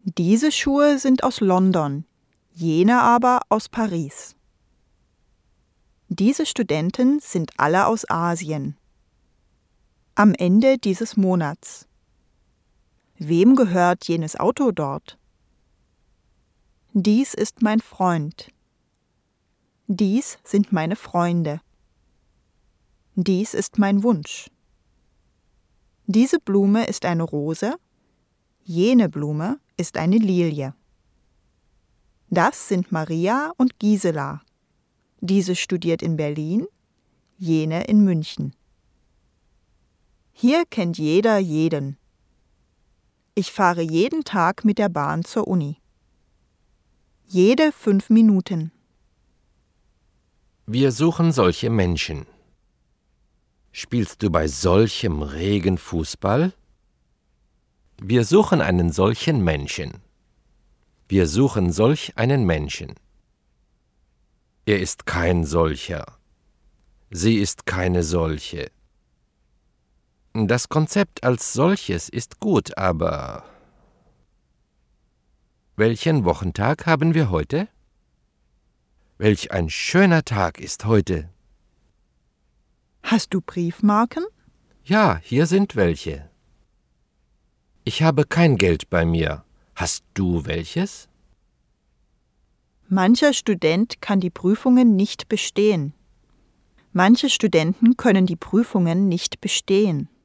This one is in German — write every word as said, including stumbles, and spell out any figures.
Diese Schuhe sind aus London, jene aber aus Paris. Diese Studenten sind alle aus Asien. Am Ende dieses Monats. Wem gehört jenes Auto dort? Dies ist mein Freund. Dies sind meine Freunde. Dies ist mein Wunsch. Diese Blume ist eine Rose, jene Blume ist eine Lilie. Das sind Maria und Gisela. Diese studiert in Berlin, jene in München. Hier kennt jeder jeden. Ich fahre jeden Tag mit der Bahn zur Uni. Jede fünf Minuten. Wir suchen solche Menschen. Spielst du bei solchem Regen Fußball? Wir suchen einen solchen Menschen. Wir suchen solch einen Menschen. Er ist kein solcher. Sie ist keine solche. Das Konzept als solches ist gut, aber... Welchen Wochentag haben wir heute? Welch ein schöner Tag ist heute. Hast du Briefmarken? Ja, hier sind welche. Ich habe kein Geld bei mir. Hast du welches? Mancher Student kann die Prüfungen nicht bestehen. Manche Studenten können die Prüfungen nicht bestehen.